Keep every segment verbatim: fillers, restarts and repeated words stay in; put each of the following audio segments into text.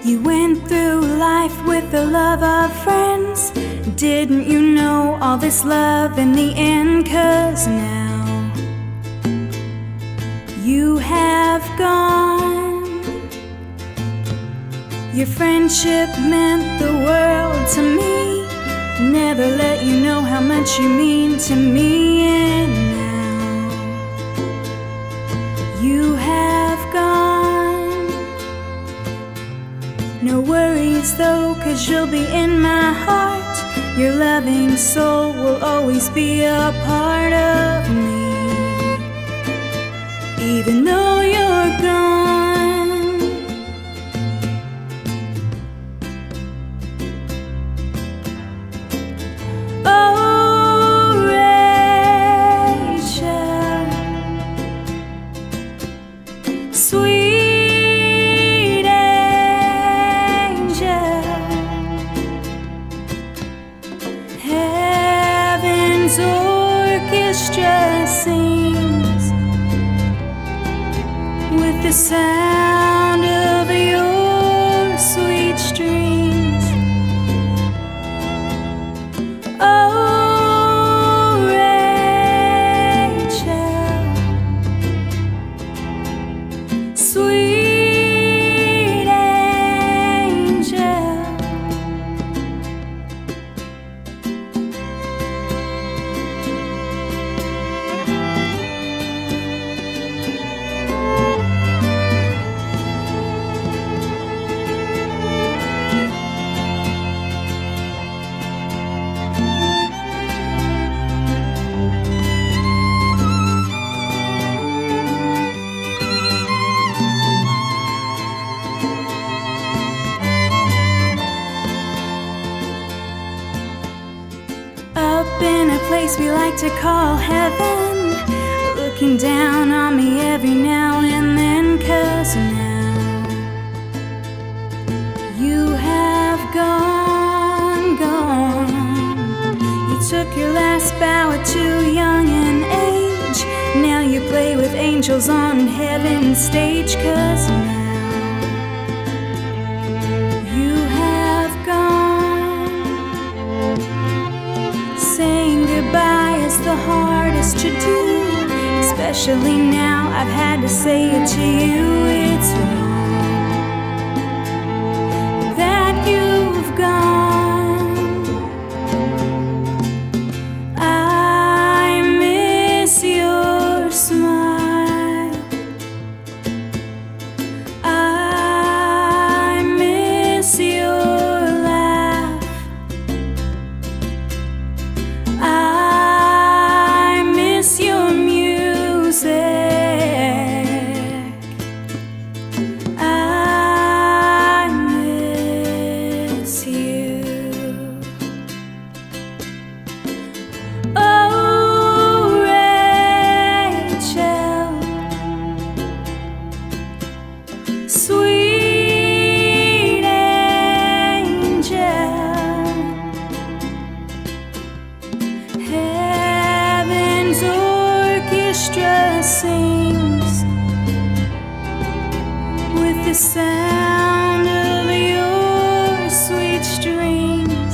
You went through life with the love of friends. Didn't you know all this love in the end? 'Cause now you have gone. Your friendship meant the world to me. Never let you know how much you mean to me. And now you have gone. No worries though, 'cause you'll be in my heart. Your loving soul will always be a part of me. Even though you're gone. Oh, Rachel, sweet angel, heaven's orchestra sings with the sound of your sweet strings. Oh, Rachel, sweet angel. Up in a place we like to call heaven, looking down on me every now and then. 'Cause now you have gone, gone. You took your last bow at too young an age. Now you play with angels on heaven's stage. 'Cause now you have gone. Saying goodbye is the hardest to do, especially now I've had to say it to you. It's wrong that you've gone. I miss your smile. I miss your laugh. I miss your music. I miss you. Oh, Rachel, sweet angel, heaven's orchestra sings with the sound of your sweet strings.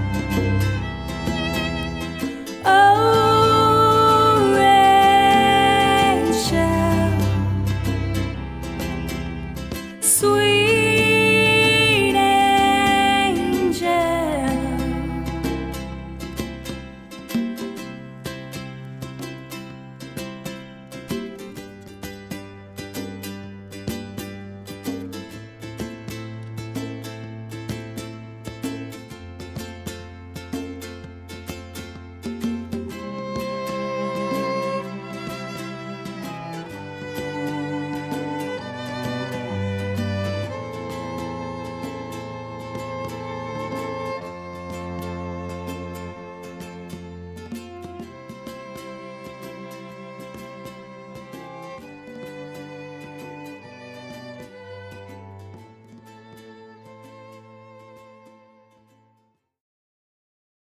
Oh, Rachel, sweet